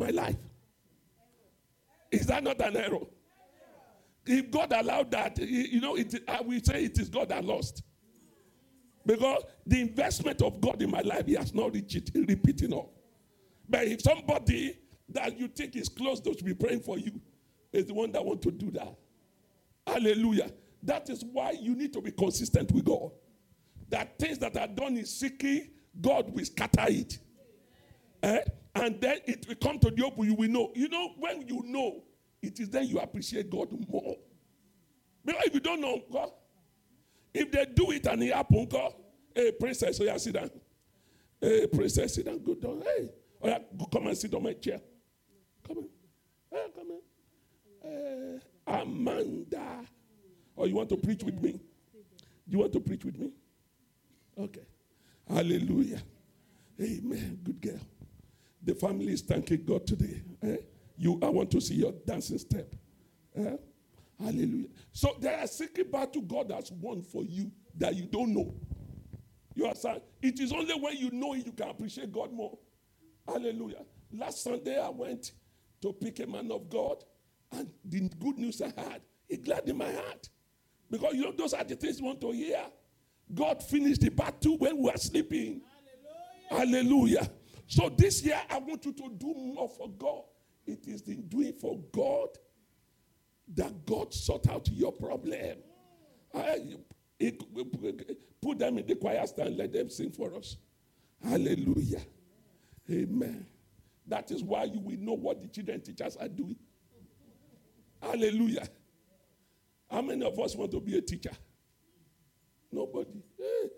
my life. Is that not an error? If God allowed that, I will say it is God that lost. Because the investment of God in my life, he has not reached it, repeating all. But if somebody that you think is close to be praying for you is the one that want to do that. Hallelujah. That is why you need to be consistent with God. That things that are done in secret, God will scatter it. And then it will come to the open, you will know. When you know, it is then you appreciate God more. Because if you don't know God, if they do it and it happens, God, hey, princess, sit down. Hey, princess, sit down. Good dog. Hey, come and sit on my chair. Come in. Hey, come in. Amanda. Oh, you want to preach with me? You want to preach with me? Okay. Hallelujah. Amen. Good girl. The family is thanking God today. I want to see your dancing step. Hallelujah. So there are secret battle God has won for you that you don't know. You understand? It is only when you know it you can appreciate God more. Hallelujah. Last Sunday I went to pick a man of God, and the good news I had, it gladdened my heart. Because those are the things you want to hear. God finished the battle when we were sleeping. Hallelujah. Hallelujah. So this year I want you to do more for God. It is in doing for God that God sort out your problem. Put them in the choir stand, let them sing for us. Hallelujah. Amen. That is why you will know what the children teachers are doing. Hallelujah. How many of us want to be a teacher? Nobody. Hey.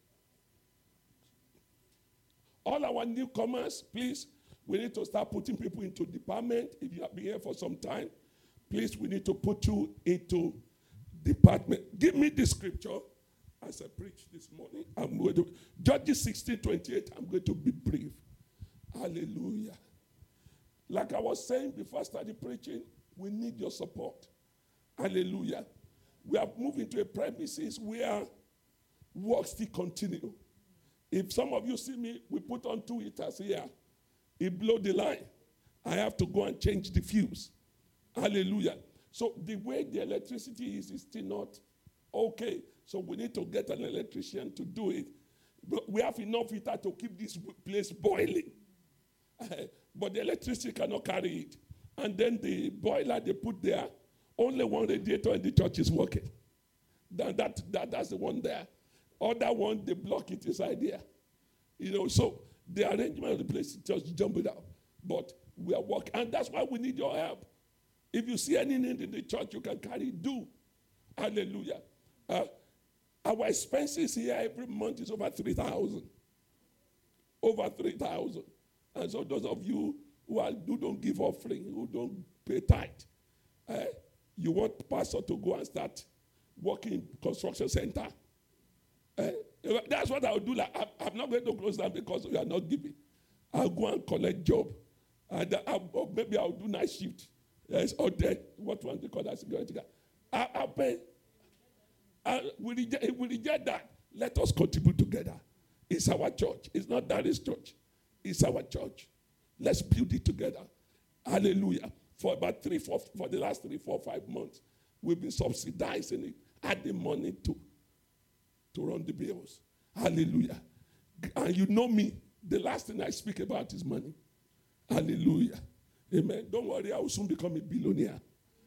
All our newcomers, please, we need to start putting people into department. If you have been here for some time, please, we need to put you into department. Give me the scripture as I preach this morning. I'm going to, Judges 16:28, I'm going to be brief. Hallelujah. Like I was saying before I started preaching, we need your support. Hallelujah. We are moving to a premises where work still continue. If some of you see me, we put on 2 heaters here. It blow the line. I have to go and change the fuse. Hallelujah. So the way the electricity is still not okay. So we need to get an electrician to do it. But we have enough heater to keep this place boiling. But the electricity cannot carry it. And then the boiler they put there, only one radiator in the church is working. That's the one there. Other one, they block it inside there. So the arrangement of the place is just jump it out. But we are working. And that's why we need your help. If you see any need in the church, you can carry it, do. Hallelujah. Our expenses here every month is over 3,000. Over 3,000. And so those of you who don't give offering, who don't pay tithe, you want pastor to go and start working in construction center. That's what I'll do. I'm not going to close down because we are not giving. I'll go and collect job. And maybe I'll do night shift. Yes, or what one they call that security guard. I'll pay. We reject that. Let us contribute together. It's our church. It's not Darius' church. It's our church. Let's build it together. Hallelujah. For about for the last 3, 4, 5 months, we've been subsidizing it, adding money to run the bills. Hallelujah. And you know me, the last thing I speak about is money. Hallelujah. Amen. Don't worry, I will soon become a billionaire.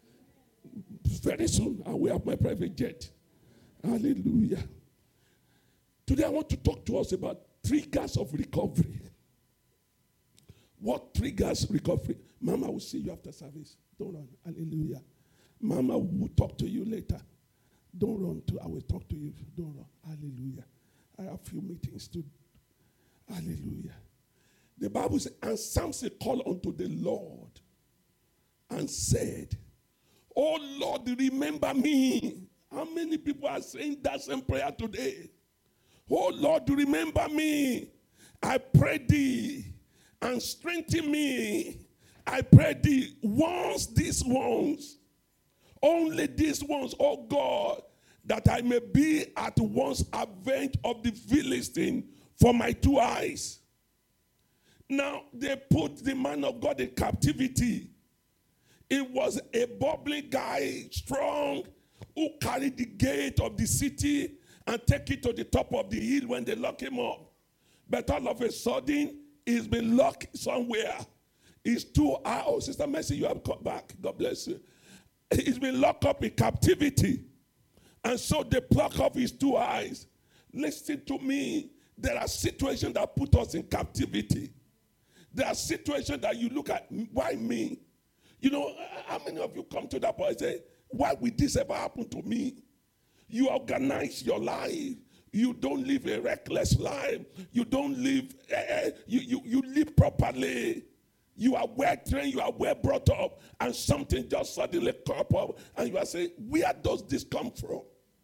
Very soon, I will have my private jet. Hallelujah. Today, I want to talk to us about triggers of recovery. What triggers recovery? Mama will see you after service. Don't run. Hallelujah. Mama will talk to you later. Don't run. I will talk to you. Don't run. Hallelujah. I have a few meetings to. Hallelujah. The Bible says, and Samson called unto the Lord and said, oh Lord, remember me. How many people are saying that same prayer today? Oh Lord, remember me. I pray thee and strengthen me. I pray thee these ones, only these ones, oh God, that I may be at once avenged of the Philistine for my 2 eyes. Now, they put the man of God in captivity. It was a bubbling guy, strong, who carried the gate of the city and take it to the top of the hill when they lock him up. But all of a sudden, he's been locked somewhere. He's too high. Oh, Sister Mercy, you have come back. God bless you. He's been locked up in captivity. And so they pluck off his two eyes. Listen to me. There are situations that put us in captivity. There are situations that you look at, why me? You know, how many of you come to that point and say, why would this ever happen to me? You organize your life. You don't live a reckless life. You don't live, you live properly. You are well trained, you are well brought up, and something just suddenly crop up, and you are saying, where does this come from?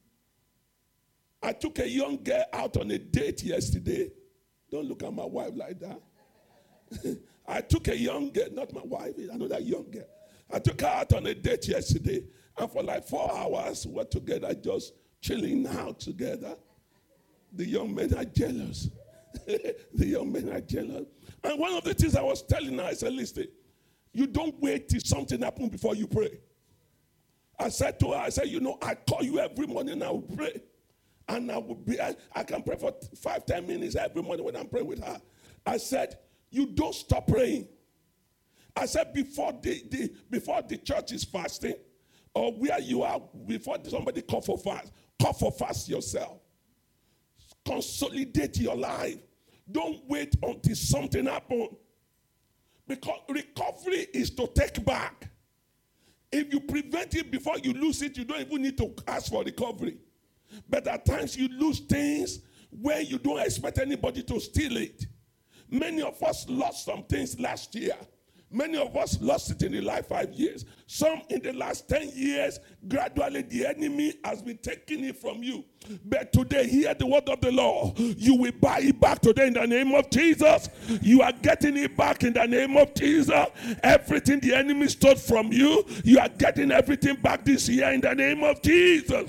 I took a young girl out on a date yesterday. Don't look at my wife like that. I took a young girl, not my wife, another young girl. I took her out on a date yesterday, and for like 4 hours, we were together, just chilling out together. The young men are jealous. The young men are jealous. And one of the things I was telling her, I said, listen, you don't wait till something happens before you pray. I said to her, I said, you know, I call you every morning, I will pray. And I can pray for 5-10 minutes every morning when I'm praying with her. I said, you don't stop praying. I said, before the church is fasting, or where you are, before somebody call for fast yourself. Consolidate your life. Don't wait until something happens. Because recovery is to take back. If you prevent it before you lose it, you don't even need to ask for recovery. But at times you lose things where you don't expect anybody to steal it. Many of us lost some things last year. Many of us lost it in the last 5 years. Some in the last 10 years, gradually the enemy has been taking it from you. But today, hear the word of the Lord. You will buy it back today in the name of Jesus. You are getting it back in the name of Jesus. Everything the enemy stole from you, you are getting everything back this year in the name of Jesus.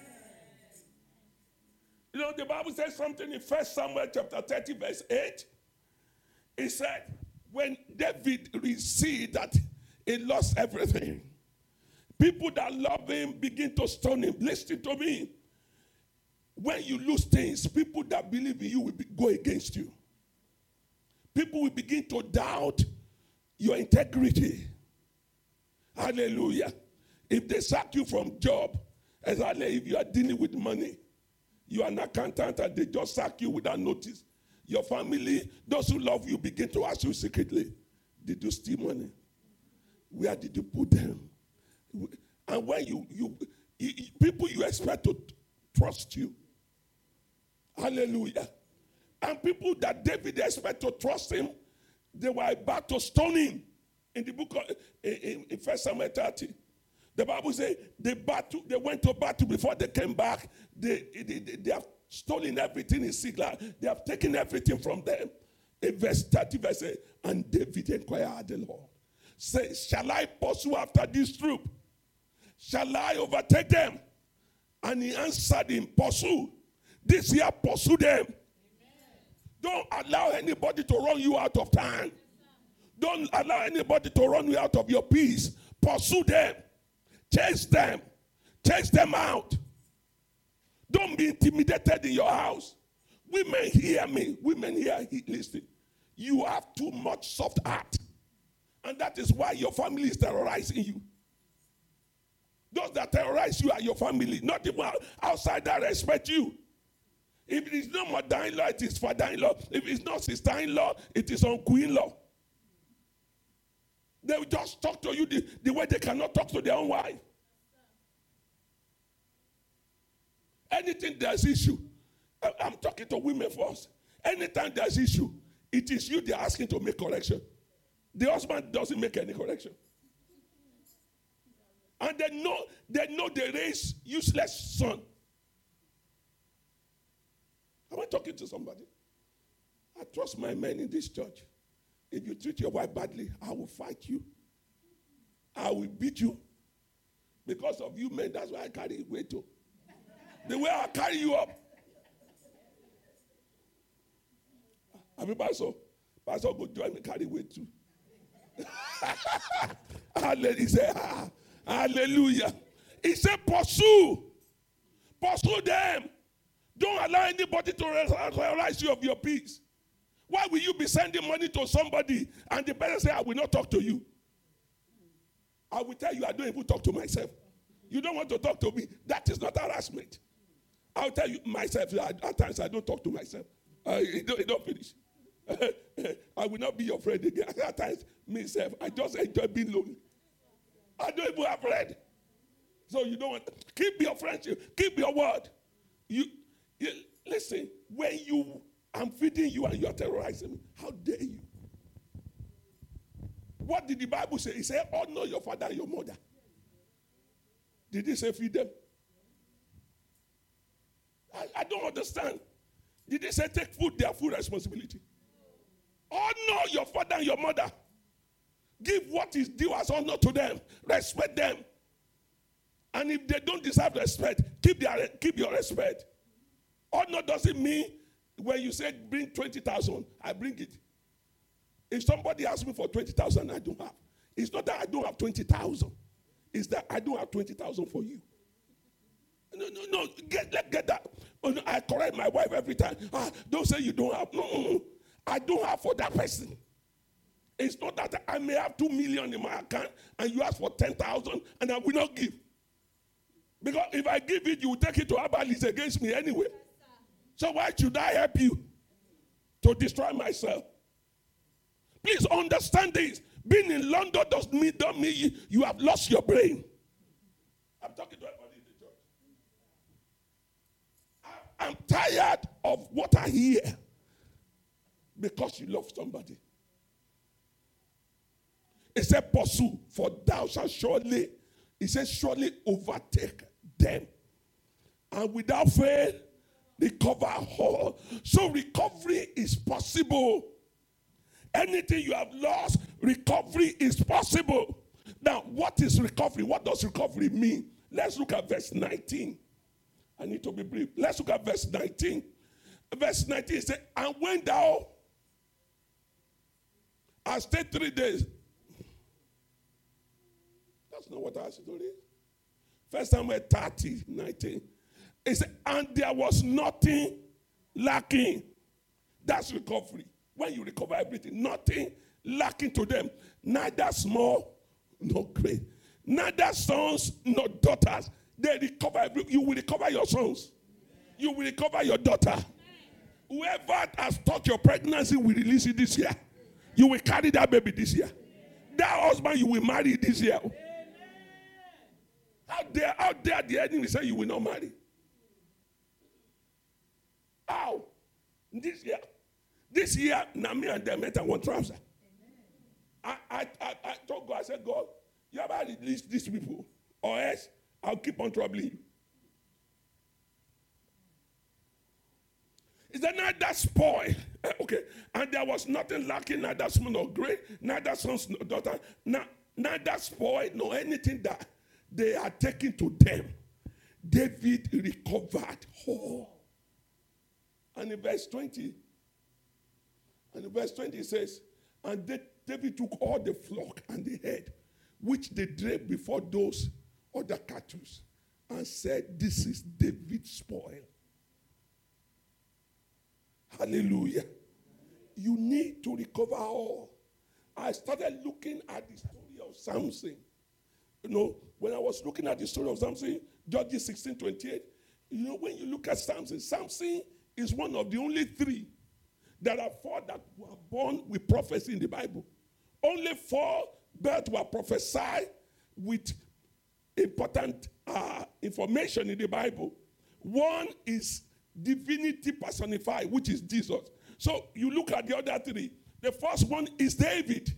You know, the Bible says something in 1 Samuel chapter 30, verse 8. It said, when David received that he lost everything, people that love him begin to stone him. Listen to me. When you lose things, people that believe in you will go against you. People will begin to doubt your integrity. Hallelujah. If they sack you from job, exactly if you are dealing with money, you are an accountant and they just sack you without notice. Your family, those who love you, begin to ask you secretly, did you steal money? Where did you put them? And when you people you expect to trust you. Hallelujah. And people that David expect to trust him, they were about to stone him. In the book of, in 1 Samuel 30, the Bible says they went to battle before they came back. They have stolen everything in Sigla. They have taken everything from them. In verse 30, verse 8, and David inquired the Lord, say, shall I pursue after this troop? Shall I overtake them? And he answered him, pursue. This year, pursue them. Amen. Don't allow anybody to run you out of time. Don't allow anybody to run you out of your peace. Pursue them. Chase them. Chase them out. Don't be intimidated in your house. Women, hear me. Women, listen. You have too much soft heart. And that is why your family is terrorizing you. Those that terrorize you are your family. Not even outside that respect you. If it is not mother-in-law, it is father-in-law. If it's not sister-in-law, it is uncle-in-law. They will just talk to you the way they cannot talk to their own wife. Anything there's issue, I'm talking to women first. Anytime there's issue, it is you they're asking to make correction. The husband doesn't make any correction. And they know they raise useless son. Am I talking to somebody? I trust my men in this church. If you treat your wife badly, I will fight you. I will beat you. Because of you men, that's why I carry weight too. The way I carry you up. Everybody, so Pastor go join me carry weight too. He said, hallelujah. He said, pursue them. Don't allow anybody to terrorize you of your peace. Why will you be sending money to somebody and the person say, I will not talk to you? I will tell you, I don't even talk to myself. You don't want to talk to me. That is not harassment. I'll tell you myself, at times I don't talk to myself. It don't finish. I will not be your friend again. At times, myself, I just enjoy being lonely. I don't even have friend. So you don't want, keep your friendship, keep your word. You listen, when I'm feeding you and you are terrorizing me, how dare you? What did the Bible say? It said, honor your father and your mother. Did it say feed them? I don't understand. Did it say take their full responsibility? Honor your father and your mother. Give what is due as honor to them. Respect them. And if they don't deserve respect, keep your respect. Honor doesn't mean when you say bring 20,000, I bring it. If somebody asks me for 20,000, I don't have. It's not that I don't have 20,000. It's that I don't have 20,000 for you. No, get that. Oh, no, I correct my wife every time. Don't say you don't have. No. I don't have for that person. It's not that I may have 2 million in my account and you ask for 10,000 and I will not give. Because if I give it, you will take it to Abalis against me anyway. So why should I help you to destroy myself? Please understand this. Being in London don't mean you have lost your brain. I'm talking to everybody in the church. I'm tired of what I hear because you love somebody. It said, pursue, for thou shalt surely, it says, surely overtake them. And without fail, recover all. So recovery is possible. Anything you have lost, recovery is possible. Now, what is recovery? What does recovery mean? Let's look at verse 19. I need to be brief. Let's look at verse 19. Verse 19 says, and when thou hast stayed 3 days. That's not what I asked you to read. 1 Samuel 30, 19. It said, and there was nothing lacking. That's recovery. When you recover everything, nothing lacking to them. Neither small nor great. Neither sons nor daughters. They recover everything. You will recover your sons. You will recover your daughter. Whoever has taught your pregnancy will release it this year. You will carry that baby this year. That husband you will marry this year. How dare the enemy say you will not marry? How? This year, Nami and them met one trouser. I told God, I said, God, you ever release these people, or else I'll keep on troubling you. Is that not that spoil? Okay. And there was nothing lacking, neither small nor great, neither sons nor daughter, neither spoil nor anything that they are taking to them. David recovered all. And in verse 20, it says, and David took all the flock and the herd, which they drave before those other cattle, and said, this is David's spoil. Hallelujah. You need to recover all. I started looking at the story of Samson. You know, when I was looking at the story of Samson, Judges 16:28, you know, when you look at Samson, Samson is one of the only 3. There are 4 that were born with prophecy in the Bible. Only 4 births were prophesied with important information in the Bible. One is divinity personified, which is Jesus. So you look at the other 3. The first one is David.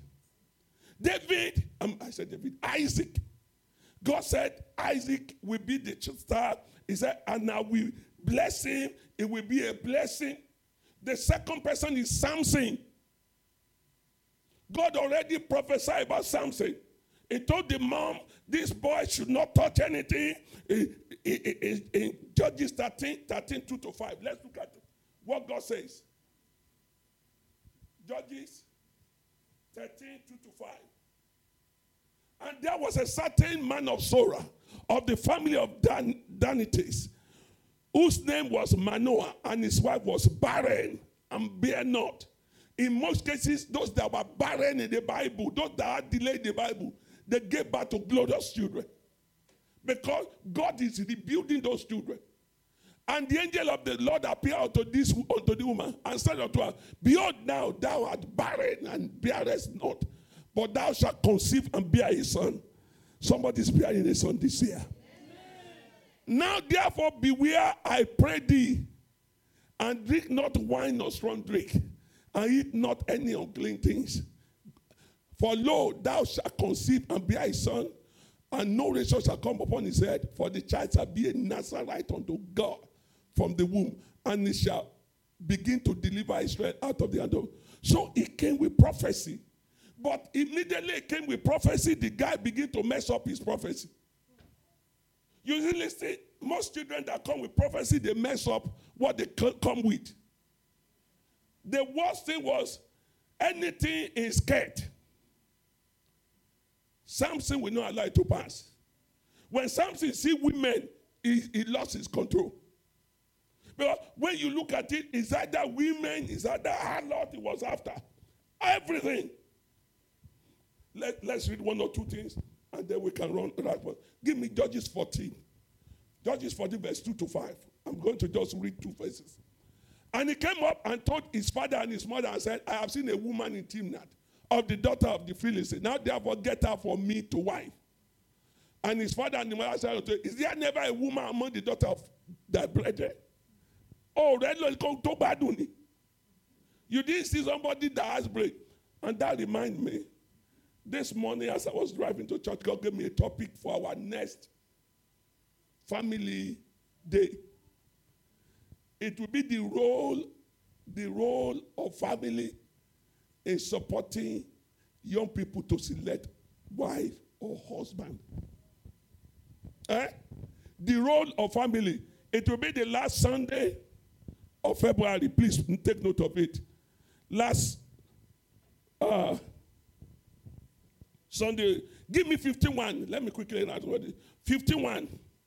Isaac. God said Isaac will be the star. He said, and I will bless him. It will be a blessing. The second person is Samson. God already prophesied about Samson. He told the mom, this boy should not touch anything. In Judges 13, 2-5. Let's look at what God says. Judges 13, 2 to 5. And there was a certain man of Zorah, of the family of Danites, whose name was Manoah, and his wife was barren and bare not. In most cases, those that were barren in the Bible, those that had delayed in the Bible, they gave birth to glorious children. Because God is rebuilding those children. And the angel of the Lord appeared unto the woman and said unto her, Behold, now thou art barren and bearest not, but thou shalt conceive and bear a son. Somebody's bearing a son this year. Now therefore beware, I pray thee, and drink not wine nor strong drink, and eat not any unclean things. For lo, thou shalt conceive and bear a son, and no razor shall come upon his head, for the child shall be a Nazarite unto God from the womb, and he shall begin to deliver Israel out of the hand of. So it came with prophecy. But immediately it came with prophecy, the guy began to mess up his prophecy. Usually, see, most children that come with prophecy, they mess up what they come with. The worst thing was anything in skirt. Samson will not allow it to pass. When Samson see women, he lost his control. Because when you look at it, it's either women, it's either harlot he was after. Everything. Let's read one or two things, and then we can run right. Give me Judges 14. Judges 14, verse 2 to 5. I'm going to just read two verses. And he came up and told his father and his mother and said, I have seen a woman in Timnath, of the daughter of the Philistines. Now therefore get her for me to wife. And his father and the mother said to him, Is there never a woman among the daughter of thy brethren? Oh, you didn't see somebody that has brain. And that reminds me, this morning as I was driving to church, God gave me a topic for our next family day. It will be the role of family in supporting young people to select wife or husband. The role of family. It will be the last Sunday of February. Please take note of it. Last Sunday. Give me 51. Let me quickly write what it is. 51.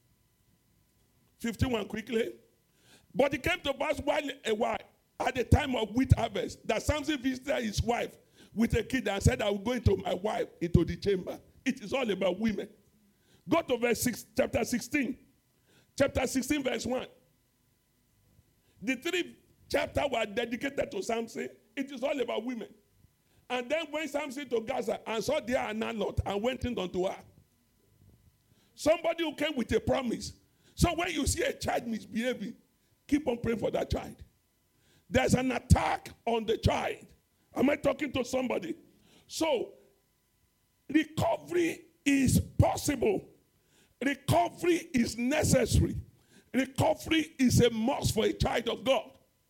51 quickly. But it came to pass while at the time of wheat harvest, that Samson visited his wife with a kid and said, I will go into my wife into the chamber. It is all about women. Go to verse 6, chapter 16. Chapter 16, verse 1. The 3 chapters were dedicated to Samson. It is all about women. And then went Samson to Gaza and saw there an harlot and went in unto her. Somebody who came with a promise. So when you see a child misbehaving, keep on praying for that child. There's an attack on the child. Am I talking to somebody? So, recovery is possible. Recovery is necessary. Recovery is a must for a child of God.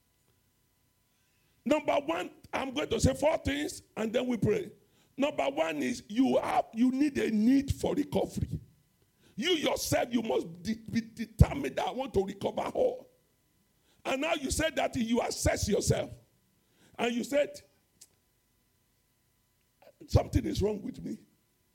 Number one, I'm going to say 4 things and then we pray. Number one is you need a need for recovery. You yourself, you must be determined that I want to recover all. And now you said that you assess yourself. And you said, something is wrong with me.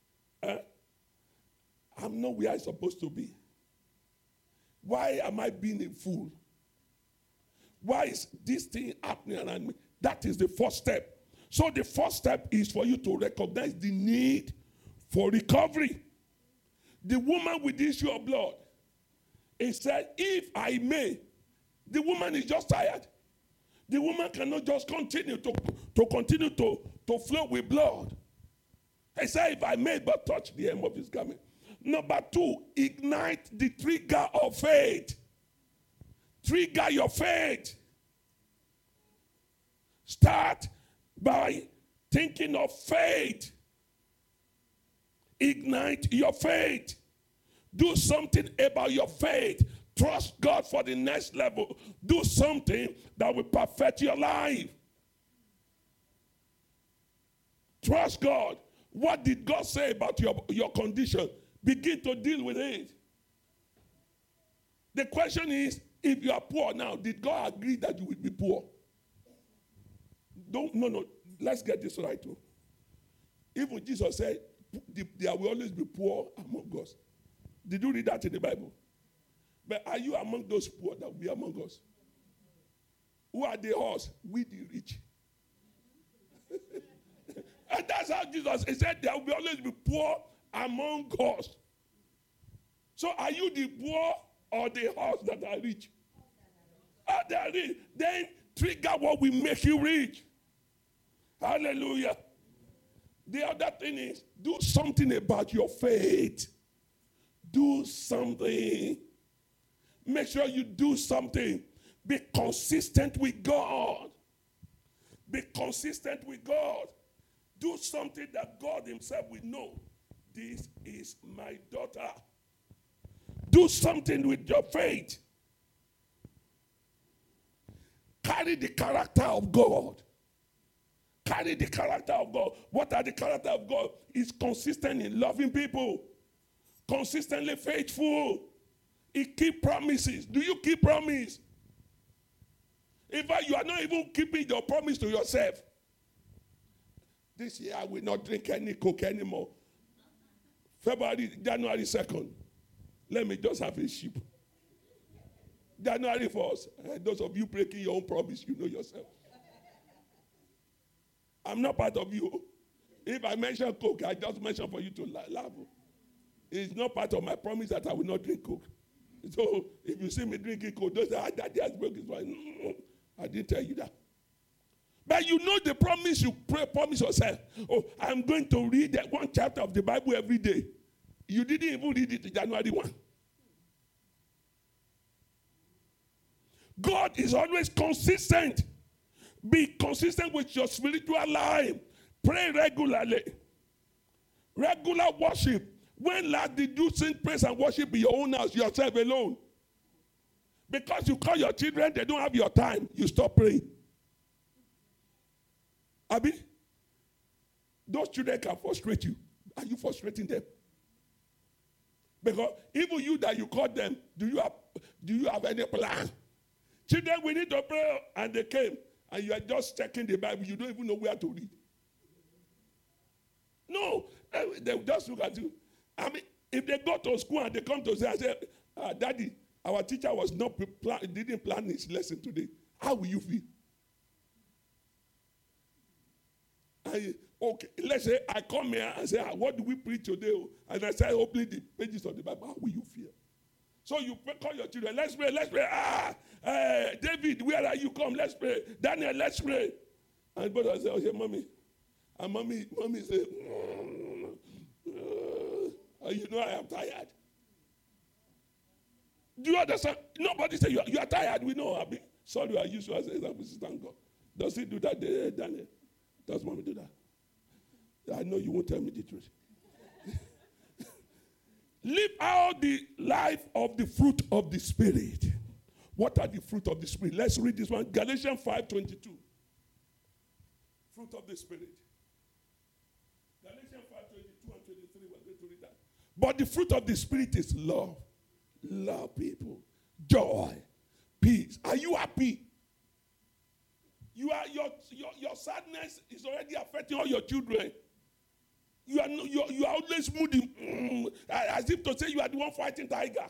I'm not where I'm supposed to be. Why am I being a fool? Why is this thing happening around me? That is the first step. So the first step is for you to recognize the need for recovery. The woman with the issue of blood, it said, if I may. The woman is just tired. The woman cannot just continue to flow with blood. He said, if I may but touch the hem of his garment. Number 2, ignite the trigger of faith. Trigger your faith. Start by thinking of faith. Ignite your faith. Do something about your faith. Trust God for the next level. Do something that will perfect your life. Trust God. What did God say about your condition? Begin to deal with it. The question is, if you are poor now, did God agree that you will be poor? No. let's get this right too. Even Jesus said, there will always be poor among us. Did you read that in the Bible? But are you among those poor that will be among us? Who are the horse? We the rich. And that's how Jesus, he said there will always be poor among us. So are you the poor or the horse that are rich? They are rich. Then trigger what will make you rich. Hallelujah. The other thing is, do something about your faith. Do something. Make sure you do something. Be consistent with God. Be consistent with God. Do something that God himself will know. This is my daughter. Do something with your faith. Carry the character of God. Carry the character of God. What are the character of God? Is consistent in loving people. Consistently faithful. He keep promises. Do you keep promise? In fact, you are not even keeping your promise to yourself. This year I will not drink any Coke anymore. January 2nd. Let me just have a sheep. January 1st. Those of you breaking your own promise, you know yourself. I'm not part of you. If I mention Coke, I just mention for you to laugh. It's not part of my promise that I will not drink Coke. So if you see me drinking Coke, don't say, Daddy has broken his wine. I didn't tell you that. But you know the promise you promise yourself. Oh, I'm going to read that one chapter of the Bible every day. You didn't even read it in January 1. God is always consistent. Be consistent with your spiritual life. Pray regularly. Regular worship. When last did you sing praise and worship in your own house, yourself alone? Because you call your children, they don't have your time. You stop praying. Abi, those children can frustrate you. Are you frustrating them? Because even you that you call them, do you have any plan? Children, we need to pray, and they came, and you are just checking the Bible. You don't even know where to read. No, they just look at you. I mean, if they go to school and they come to say, Daddy, our teacher was not didn't plan his lesson today. How will you feel? Okay, let's say I come here and say, what do we preach today? And I say, opening the pages of the Bible. How will you feel? So you call your children, let's pray, let's pray. David, where are you? Come, let's pray. Daniel, let's pray. And brother say, okay, mommy. And mommy say, you know I am tired. Do you understand? Nobody say you are tired. We know, Abi. Sorry, I use you as an example, thank God. Does he do that, Daniel? Does mommy do that? I know you won't tell me the truth. Live out the life of the fruit of the Spirit. What are the fruit of the Spirit? Let's read this one. Galatians 5:22. Fruit of the Spirit. Galatians 5:22 and 23. We're going to read that. But the fruit of the Spirit is love. Love people. Joy. Peace. Are you happy? Your sadness is already affecting all your children. You are always moody, as if to say you are the one fighting tiger.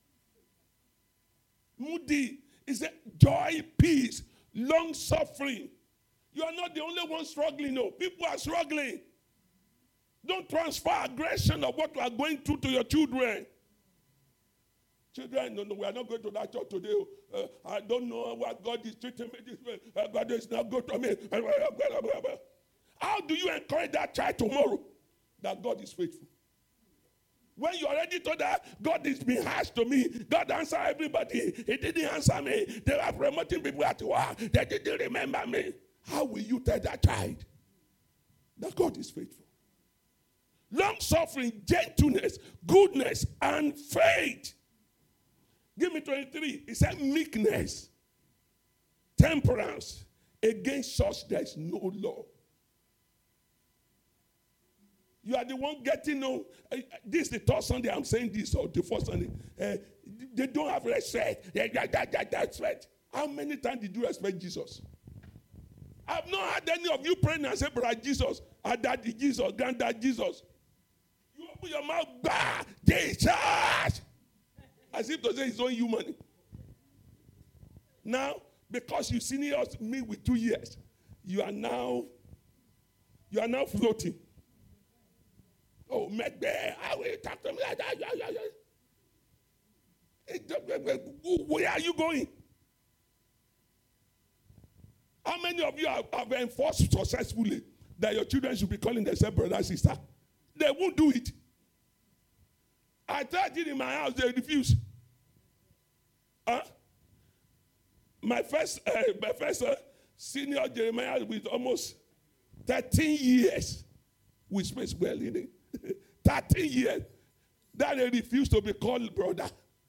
Moody is a joy, peace, long suffering. You are not the only one struggling. No, people are struggling. Don't transfer aggression of what you are going through to your children. Children, no, we are not going to that church today. I don't know what God is treating me this way. God is not good to me. How do you encourage that child tomorrow that God is faithful? When you already told that God is being harsh to me, God answered everybody. He didn't answer me. They were promoting people at work. They didn't remember me. How will you tell that child that God is faithful? Long suffering, gentleness, goodness, and faith. Give me 23. It said meekness, temperance. Against such there is no law. You are the one getting no. This is the third Sunday I'm saying this, or the first Sunday. They don't have respect. Respect. How many times did you respect Jesus? I've not had any of you praying and say, Brother Jesus, Daddy Jesus, Granddad Jesus. You open your mouth, bah, Jesus. As if to say it's only you money. Now, because you senior me with 2 years, you are now floating. Oh, Megbe, how will you talk to me like that? Where are you going? How many of you have enforced successfully that your children should be calling themselves brother and sister? They won't do it. I tried it in my house, they refuse. My first senior Jeremiah with almost 13 years with space well in it. 13 years. That they refused to be called brother.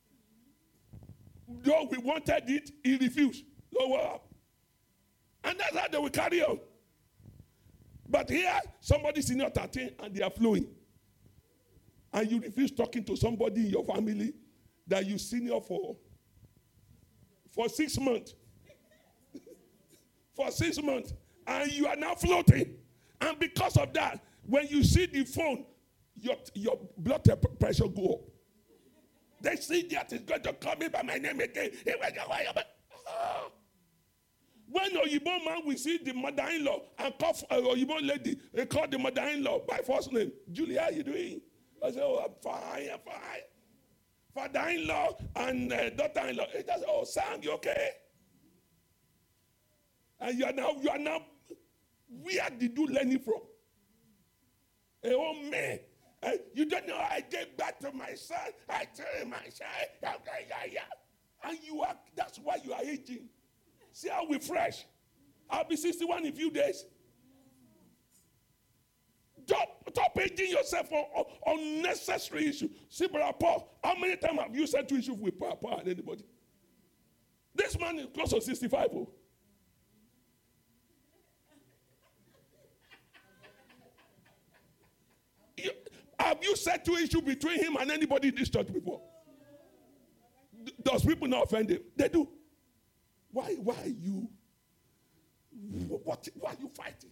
Though we wanted it, he refused. Lower up. And that's how they will carry on. But here, somebody senior 13 and they are flowing. And you refuse talking to somebody in your family that you senior for 6 months. For 6 months. And you are now floating. And because of that, when you see the phone, your blood pressure go up. They see that it's going to call me by my name again. When Oyibo man will see the mother-in-law and call Oyibo lady, they call the mother-in-law by first name. Julia, how you doing? I say, oh, I'm fine. Father-in-law and daughter-in-law. It does, oh, Sam, you okay? And you are now, where did you learn it from? Oh, man. You don't know, I gave back to my son. I tell him, my son. And that's why you are aging. See how we're fresh. I'll be 61 in a few days. Stop aging yourself on unnecessary issues. See, Brother Paul, how many times have you settled issues with Paul and anybody? This man is close to 65. Oh. Have you settled issue between him and anybody in this church before? Does people not offend him? They do. Why are you fighting?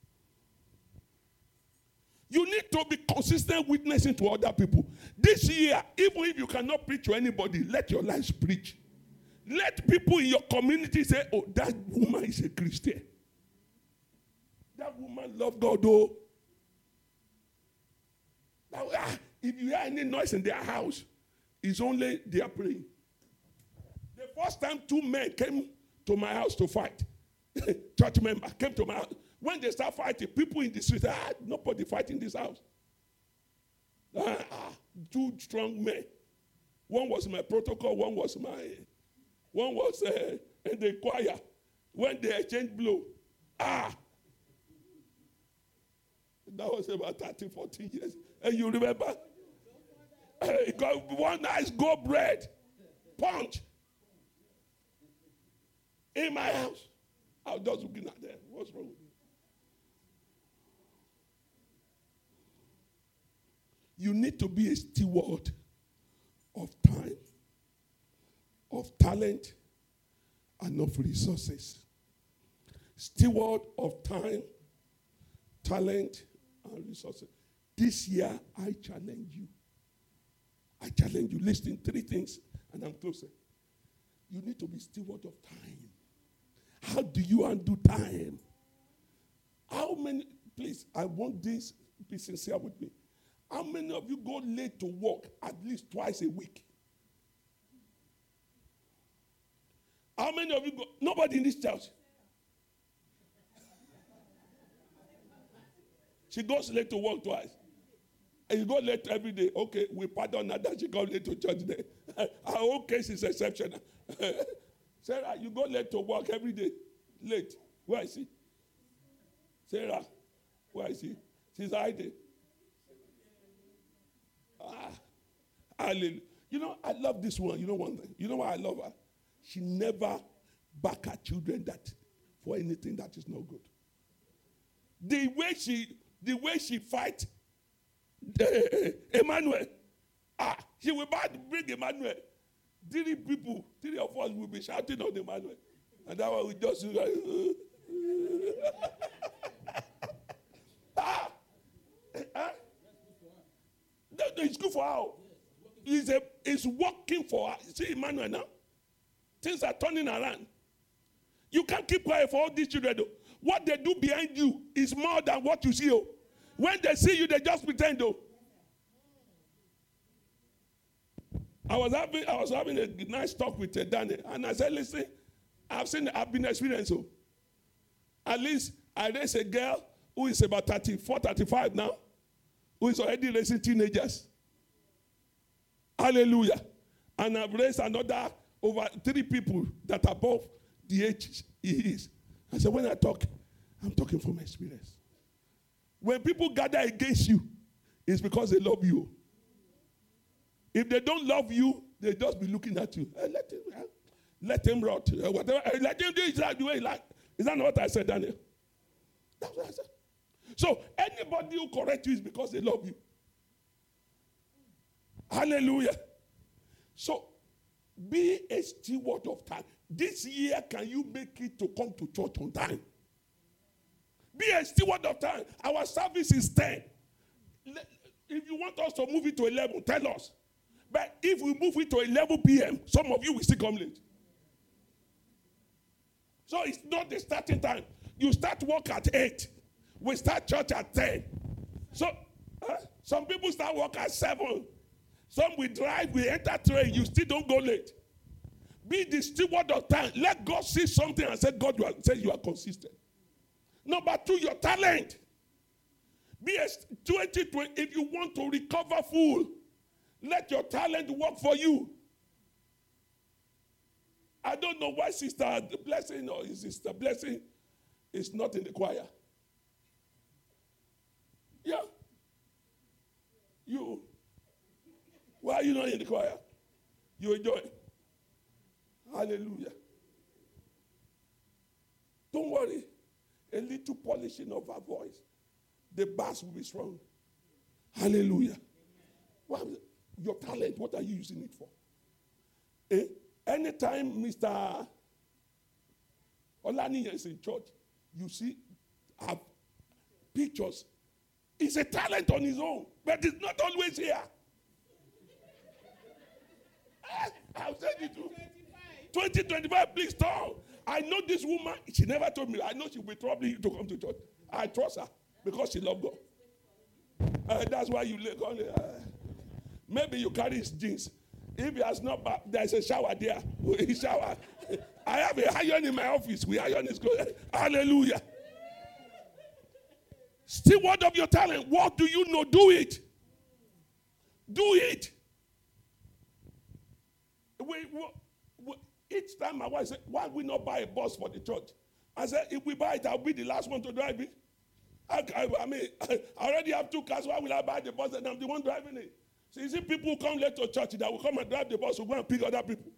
You need to be consistent witnessing to other people. This year, even if you cannot preach to anybody, let your lives preach. Let people in your community say, oh, that woman is a Christian. That woman loves God, though. Now, if you hear any noise in their house, it's only they are praying. The first time 2 men came to my house to fight, church member came to my house. When they start fighting, people in the street say, nobody fighting in this house. 2 strong men. One was my protocol, one was in the choir. When they exchanged blow, that was about 13, 14 years. And you remember? He got one nice gold bread punch in my house. I was just looking at them. What's wrong with you? You need to be a steward of time, of talent, and of resources. Steward of time, talent, and resources. This year, I challenge you. Listen, 3 things, and I'm closer. You need to be steward of time. How do you undo time? How many, please, I want this, be sincere with me. How many of you go late to work at least twice a week? How many of you go, nobody in this church. She goes late to work twice. And you go late every day. Okay, we pardon her that she goes late to church day. Our own case is exceptional. Sarah, you go late to work every day. Late. Where is she? Sarah, where is she? She's hiding. Hallelujah. You know, I love this one. You know one thing. You know why I love her? She never back her children for anything that is not good. The way she fight Emmanuel, she will bring Emmanuel. 3 of us will be shouting on Emmanuel. And that one we just It's good for her. It's working for her. See, Emmanuel now. Things are turning around. You can't keep quiet for all these children, though. What they do behind you is more than what you see. Oh. When they see you, they just pretend, though. I was having a nice talk with Danny, and I said, listen, I've been experienced. So. At least I raised a girl who is about 34, 35 now, who is already raising teenagers. Hallelujah. And I've raised another over 3 people that are above the age he is. I said, when I talk, I'm talking from experience. When people gather against you, it's because they love you. If they don't love you, they just be looking at you. Hey, let him rot. Whatever. Let him do it the way he like. Is that not what I said, Daniel? That's what I said. So anybody who corrects you is because they love you. Hallelujah. So be a steward of time. This year, can you make it to come to church on time? Be a steward of time. Our service is 10. If you want us to move it to 11, tell us. But if we move it to 11 p.m., some of you will still come late. So it's not the starting time. You start work at 8. We start church at 10. So some people start work at 7. Some will drive, we enter train. You still don't go late. Be the steward of time. Let God see something and say, God, you are consistent. Number 2, your talent. Be a 2020. If you want to recover full, let your talent work for you. I don't know why Sister Blessing or Sister Blessing is not in the choir. Yeah. Why are you not in the choir? You enjoy. Hallelujah. Don't worry. A little polishing of our voice. The bass will be strong. Hallelujah. Well, your talent, what are you using it for? Anytime Mr. Olani is in church, you see pictures. It's a talent on his own, but it's not always here. I've said it too. 2025, please stop. I know this woman, she never told me. I know she'll be troubling you to come to church. I trust her because she loves God. That's why you look on maybe you carry his jeans. If he has not, there's a shower there. He shower. I have a iron in my office. We iron his clothes. Hallelujah. Steward of your talent. What do you know? Do it. Do it. Each time my wife said, why we not buy a bus for the church? I said, if we buy it, I'll be the last one to drive it. I mean, I already have 2 cars. Why will I buy the bus and I'm the one driving it? So you see people who come late to church that will come and drive the bus will go and pick other people.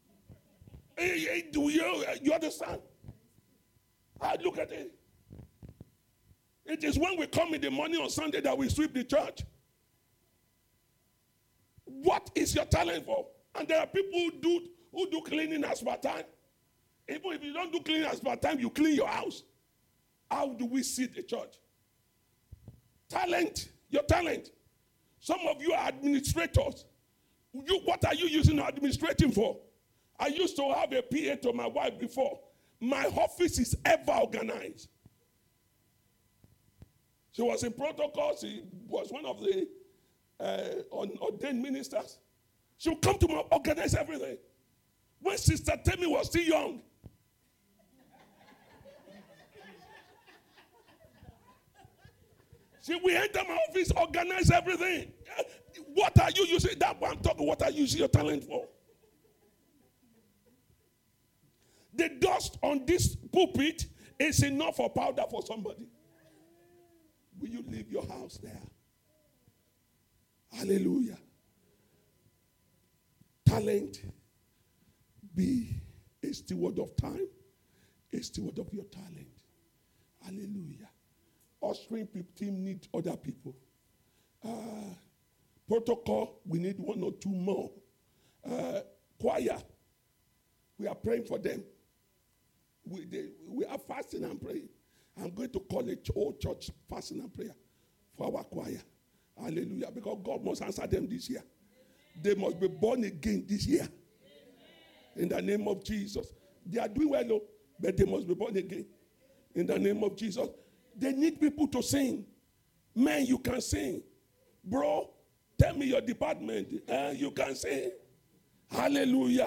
Do you understand? I look at it. It is when we come in the morning on Sunday that we sweep the church. What is your talent for? And there are people who do cleaning as per time. Even if you don't do cleaning as per time, you clean your house. How do we see the church? Talent, your talent. Some of you are administrators. What are you using administrating for? I used to have a PA to my wife before. My office is ever organized. She was in protocol. She was one of the ordained ministers. She would come to me, organize everything. When Sister Temi was still young, see, we enter my office, organize everything. What are you using? That one I'm talking. What are you using your talent for? The dust on this pulpit is enough for powder for somebody. Will you leave your house there? Hallelujah. Talent. Be a steward of time, a steward of your talent. Hallelujah. Ushering team need other people. Protocol, we need 1 or 2 more. Choir, we are praying for them. We are fasting and praying. I'm going to call a whole church fasting and prayer for our choir. Hallelujah. Because God must answer them this year. They must be born again this year. In the name of Jesus. They are doing well, but they must be born again. In the name of Jesus. They need people to sing. Man, you can sing. Bro, tell me your department. You can sing. Hallelujah.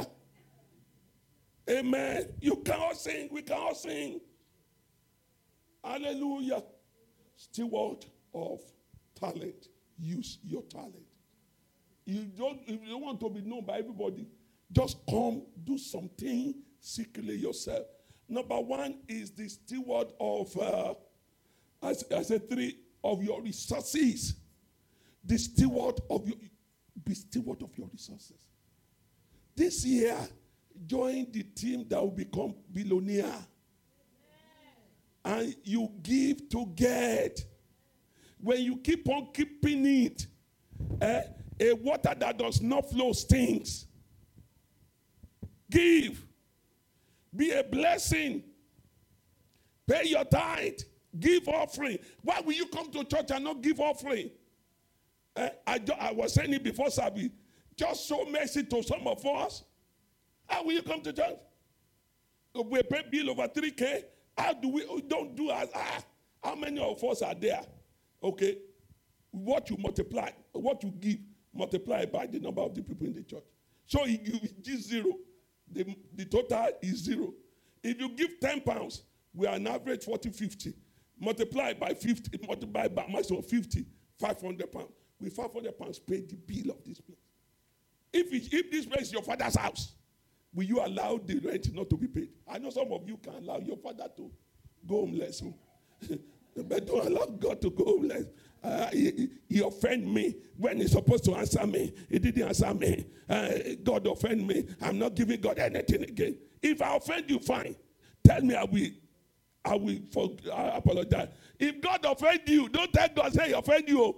Amen. You cannot sing. We cannot sing. Hallelujah. Steward of talent. Use your talent. If you don't want to be known by everybody, just come, do something secretly yourself. Number one is the steward of, I said three, of your resources. The steward of your, be steward of your resources. This year, join the team that will become billionaire. And you give to get. When you keep on keeping it, a water that does not flow stinks. Give. Be a blessing. Pay your tithe. Give offering. Why will you come to church and not give offering? I was saying it before, Sabi. Just show mercy to some of us. How will you come to church? We pay bill over 3K. How do we don't do as how many of us are there? Okay. What you multiply, what you give, multiply by the number of the people in the church. So if you give 0, the total is 0. If you give 10 pounds, we are on average 40, 50. Multiply by 50, multiply by maximum 50, 500 pounds. With 500 pounds, pay the bill of this place. If this place is your father's house, will you allow the rent not to be paid? I know some of you can allow your father to go homeless. But don't allow God to go homeless. He offended me when he's supposed to answer me. He didn't answer me. God offended me. I'm not giving God anything again. If I offend you, fine. Tell me I will apologize. If God offend you, don't tell God, say he offend you.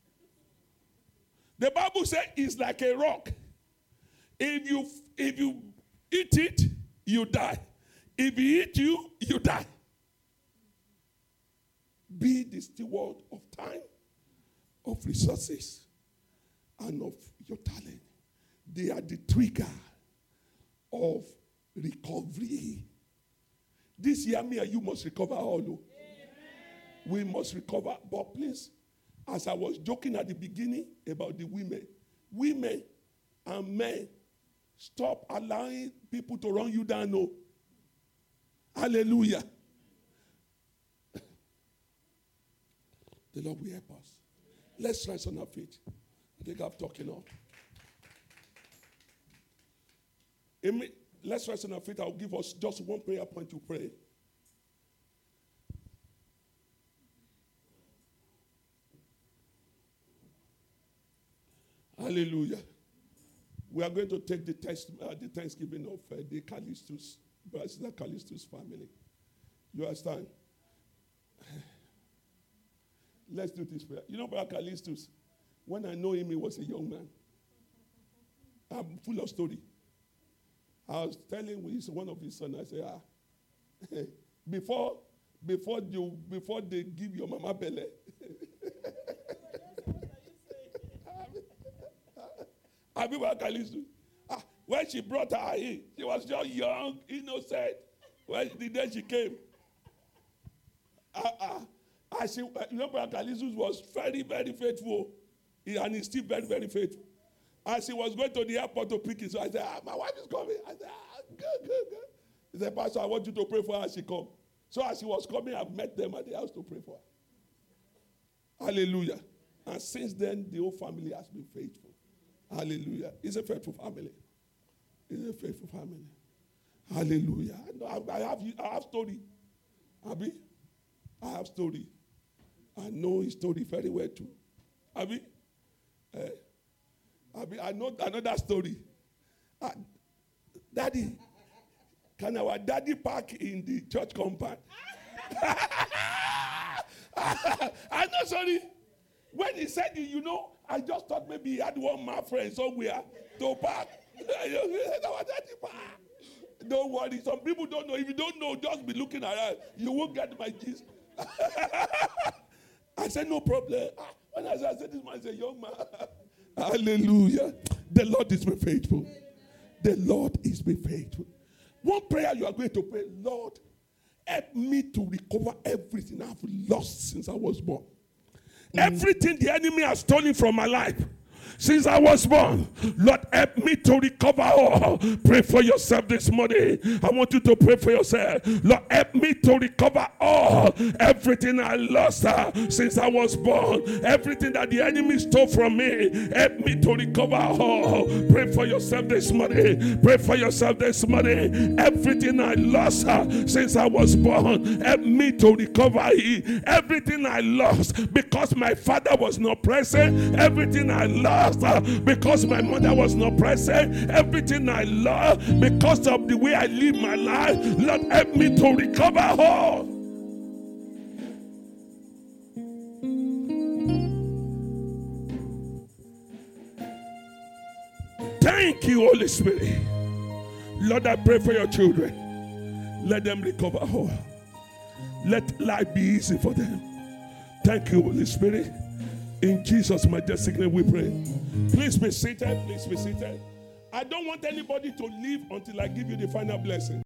The Bible says it's like a rock. If you eat it, you die. If he eat you, you die. Be the steward of time, of resources, and of your talent. They are the trigger of recovery. This year, me and you must recover all. Amen. We must recover. But please, as I was joking at the beginning about the women and men, stop allowing people to run you down. No. Hallelujah. The Lord will help us. Let's rise on our feet. I think I've talked enough. Let's rise on our feet. I'll give us just one prayer point to pray. Hallelujah. We are going to take the Thanksgiving of the Callistus, Brother Callistus family. You understand? Let's do this prayer. You know Brother Callistus, when I know him, he was a young man. I'm full of story. I was telling one of his sons, I said, before they give your mama belly. When she brought her in, she was just young, innocent. When the day she came, Brother Callistus was very, very faithful. And he's still very, very faithful. As he was going to the airport to pick his, so I said, my wife is coming. I said, good. He said, Pastor, I want you to pray for her as she comes. So as she was coming, I've met them at the house to pray for her. Hallelujah. And since then, the whole family has been faithful. Hallelujah. It's a faithful family. It's a faithful family. Hallelujah. I have story. Abi? I have story. I know his story very well too. Abi? I know another story. Daddy, can our daddy park in the church compound? I know, sorry. When he said it, I just thought maybe he had one my friend somewhere to park. Our daddy park. Don't worry. Some people don't know. If you don't know, just be looking around. You won't get my gist. I said, no problem. When I said, this man is a young man. Hallelujah. The Lord is very faithful. The Lord is very faithful. One prayer you are going to pray, Lord, help me to recover everything I've lost since I was born. Everything the enemy has stolen from my life since I was born, Lord, help me to recover all. Pray for yourself this morning. I want you to pray for yourself. Lord, help me to recover all. Everything I lost since I was born. Everything that the enemy stole from me. Help me to recover all. Pray for yourself this morning. Pray for yourself this morning. Everything I lost since I was born. Help me to recover it. Everything I lost because my father was not present. Everything I lost because my mother was not present. Everything I lost because of the way I live my life. Lord, help me to recover all. Thank you, Holy Spirit. Lord, I pray for your children. Let them recover all. Let life be easy for them. Thank you, Holy Spirit. In Jesus' majestic name we pray. Please be seated. Please be seated. I don't want anybody to leave until I give you the final blessing.